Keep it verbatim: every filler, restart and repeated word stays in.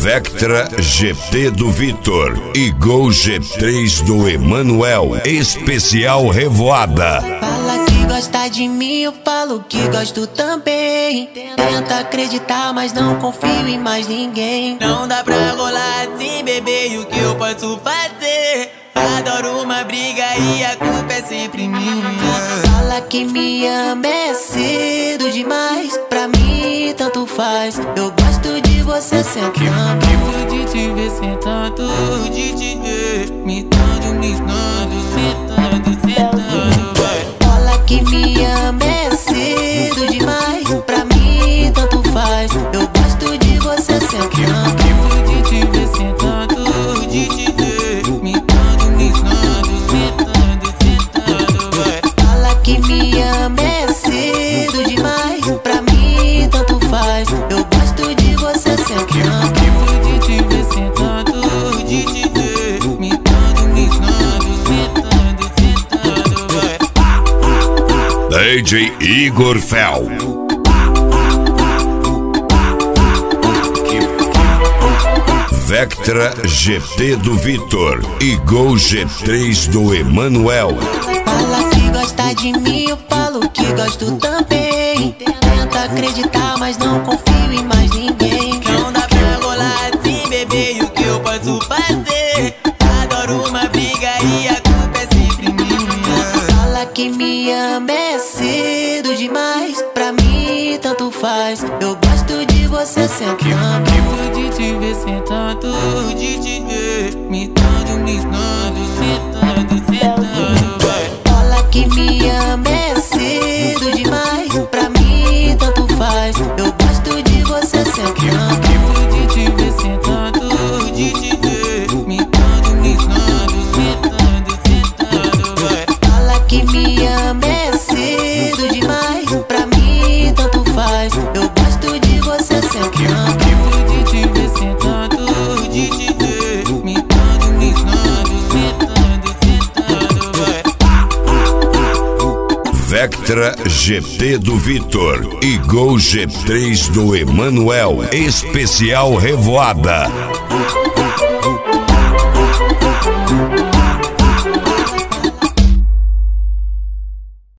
Vectra G T do Vitor e Gol G três do Emanuel, especial Revoada. Fala que gosta de mim, eu falo que gosto também. Tenta acreditar, mas não confio em mais ninguém. Não dá pra rolar assim, bebê, e o que eu posso fazer? Adoro uma briga e a culpa é sempre minha. Fala que me ama, é cedo demais. Pra mim tanto faz, eu gosto de você sentando. Gosto de te ver sentando, de te ver me dando, me dando, sentando, sentando, vai. Fala que me ama, é cedo demais. Pra mim tanto faz, eu gosto de você sentando. Gosto de te ver sentando, de te ver me dando, me dando, sentando, sentando, vai. Fala que me ama, é cedo demais. Pra mim tanto faz, eu gosto de você sentando. Gosto de te ver sentando, de te ver me dando, me dando, sentando, sentando, vai. D J Igor Fel. Vectra G T do Vitor e Gol G três do Emanuel. Fala que gosta de mim, eu falo que gosto também. Tenta acreditar, mas não confio em mais ninguém. Não dá pra rolar assim, bebê, e o que eu posso fazer? Adoro uma briga e a culpa é sempre minha. Fala que me ama, é cedo demais. Pra mim tanto faz, eu gosto de você sentando. Gosto de te ver sentando, de te ver me dando, me dando, sentando, sentando, vai. Fala que me ama, é cedo demais. Pra mim tanto faz, eu gosto de você sentando. Gosto de te ver sentando, de te ver me dando, me dando, sentando, sentando, vai. Fala que me ama, é cedo demais. Pra mim tanto faz, eu gosto de você sentando. Gosto de te ver sentando, de te ver me dando, me dando, sentando, sentando, vai. Vectra G T do Vitor e Gol G três do Emanuel, especial Revoada.